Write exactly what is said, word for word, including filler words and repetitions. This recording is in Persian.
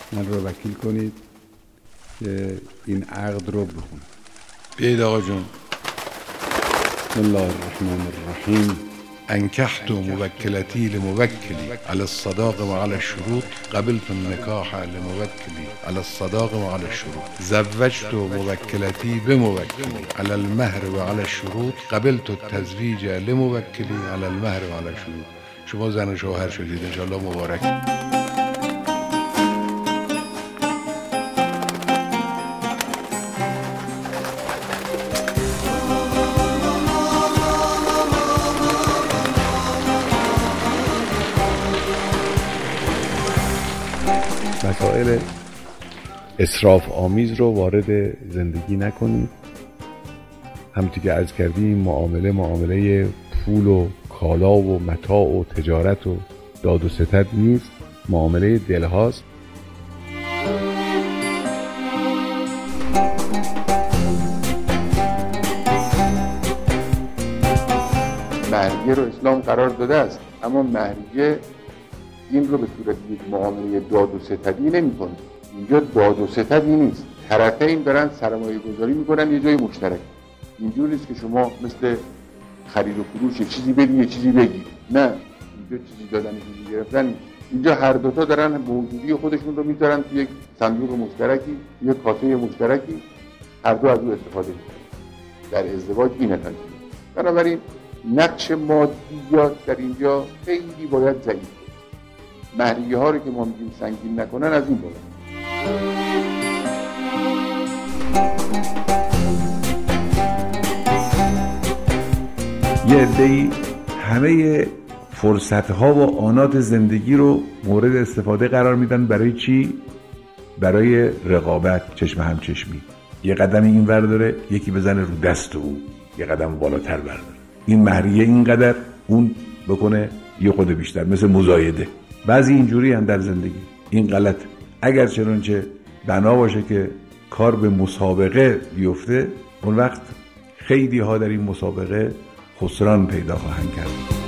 من رو وکیل کنید که این عقد رو بخونم. بیایید آقا جون. بسم الله الرحمن الرحیم. انکحت موکلتی لموکلی على الصداق و على الشروط قبلت النکاح لموکلی على الصداق و على الشروط زوجت موکلتی بموکلی على المهر و على الشروط قبلت التزویج لموکلی على المهر و على الشروط. شما زن و شوهر شدید، انشاءالله مبارک. مسائل اسراف آمیز رو وارد زندگی نکنید. همونطور که عرض کردیم معامله معامله پول و کالا و متاع و تجارت و داد و ستد نیست، معامله دلهاست. مهریه رو اسلام قرار داده است، اما مهریه این رو به صورت یک معامله داد و ستدی نمی‌کنه. اینجا داد و ستدی نیست، طرفین دارن سرمایه گذاری میکنن یه جای مشترک. اینجور نیست که شما مثل خرید و فروش یه چیزی بدی یه چیزی بگی، نه، اینجا چیزی دادن چیزی گرفتن. اینجا هر دوتا دارن موجودی خودشون رو میذارن توی یک صندوق مشترکی، یک کاسه مشترکی، هر دو از اون استفاده میکنن. در ازدواج این هست. بنابراین نقش مادیات در اینجا خیلی باید ضعیف. مهریه ها رو که ما میگیم سنگین نکنن از این بالا. یه عده‌ای همه فرصت‌ها و آنات زندگی رو مورد استفاده قرار میدن. برای چی؟ برای رقابت، چشم همچشمی. یه قدم این ور داره، یکی بزنه رو دست او، یه قدم بالاتر برداره. این مهریه اینقدر، اون بکنه یه خود بیشتر، مثل مزایده. بعضی اینجوری هم در زندگی. این غلط. اگر چنانچه بنا باشه که کار به مسابقه بیفته، اون وقت خیلی ها در این مسابقه خسران پیدا خواهند کرد.